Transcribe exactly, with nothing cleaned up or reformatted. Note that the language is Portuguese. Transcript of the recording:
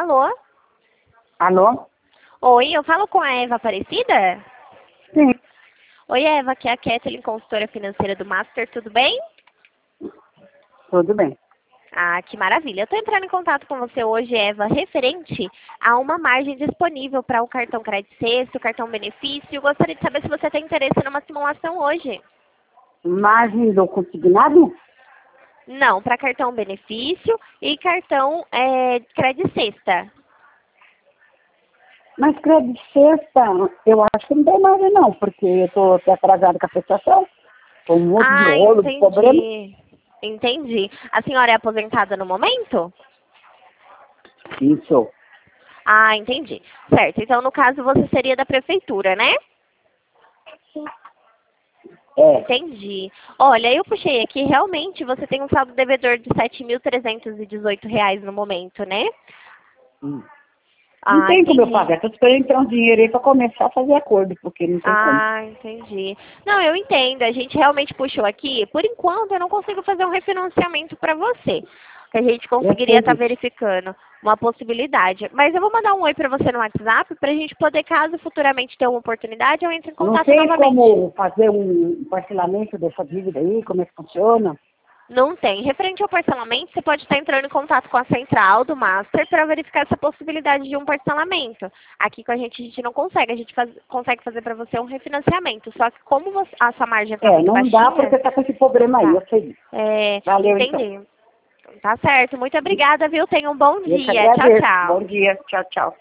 Alô? Alô? Oi, eu falo com a Eva Aparecida? Sim, Oi, Eva, aqui é a Kathleen, consultora financeira do Master, tudo bem? tudo bem. Ah, que maravilha. Eu estou entrando em contato com você hoje, Eva, referente a uma margem disponível para o cartão crédito sexto, cartão benefício. Gostaria de saber se você tem interesse numa simulação hoje. Margem do consignado? Não, para cartão benefício e cartão é, crédito sexta. Mas crédito sexta, eu acho que não tem margem não, porque eu estou atrasada com a prestação. Com um monte de Ah, rolo, de problema. entendi. Entendi. A senhora é aposentada no momento? Isso. Ah, entendi. Certo. Então, no caso, você seria da prefeitura, né? É. Entendi. Olha, eu puxei aqui, realmente você tem um saldo devedor de sete mil trezentos e dezoito reais no momento, né? Hum. Não Ah, tem como eu entendi. pagar. Estou esperando entrar um dinheiro aí para começar a fazer acordo, porque não tem como. Ah, entendi. Não, eu entendo. A gente realmente puxou aqui. Por enquanto, eu não consigo fazer um refinanciamento para você. Que a gente Eu conseguiria sei estar disso. verificando uma possibilidade. Mas eu vou mandar um oi para você no WhatsApp para a gente poder, caso futuramente ter uma oportunidade, eu entre em Não contato sei novamente. como fazer um parcelamento dessa dívida aí, como é que funciona. Não tem. Referente ao parcelamento, você pode estar entrando em contato com a central do Master para verificar essa possibilidade de um parcelamento. Aqui com a gente, a gente não consegue. A gente faz- consegue fazer para você um refinanciamento. Só que como você- a sua margem está É, muito não dá baixinha, porque tá com esse problema aí, tá. eu sei disso. É, Valeu então. entendi. Tá certo. Muito obrigada, viu? Tenha um bom Eu que dia. Tchau, agradeço. tchau. Bom dia. Tchau, tchau.